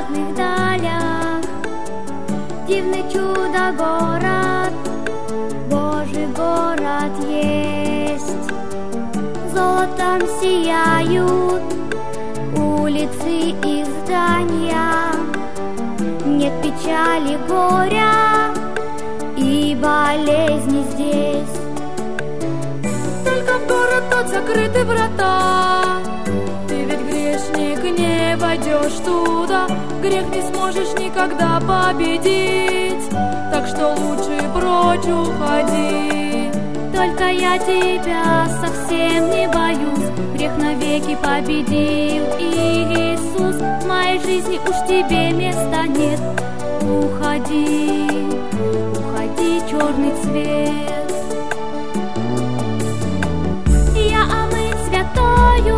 необъятных далях дивный чудо-город, Божий город есть. Золотом сияют улицы и здания, нет печали, горя и болезни здесь. Только в город тот закрыты врата, ты ведь грешник, не войдешь туда, грех не сможешь никогда победить, так что лучше прочь уходи. Только я тебя совсем не боюсь, грех навеки победил Иисус. В моей жизни уж тебе места нет, уходи, уходи, черный цвет. Я омыт святою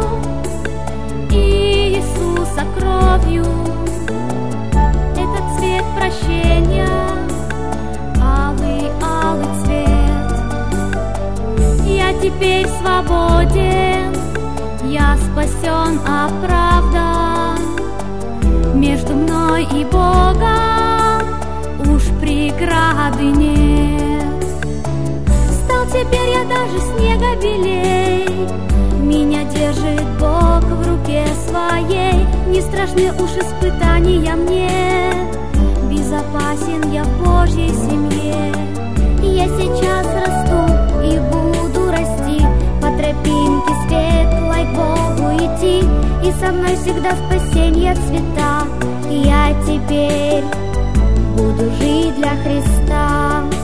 Иисуса кровью, этот цвет прощения, алый, алый цвет. Я теперь свободен, я спасен, оправдан. Между мной и Богом уж преграды нет. Стал теперь я даже снега белей, меня держит Бог в руке своей. Не страшны уж испытания мне, безопасен я в Божьей семье. Я сейчас расту и буду расти, по тропинке светлой к Богу идти, и со мной всегда спасенье цвета. Я теперь буду жить для Христа.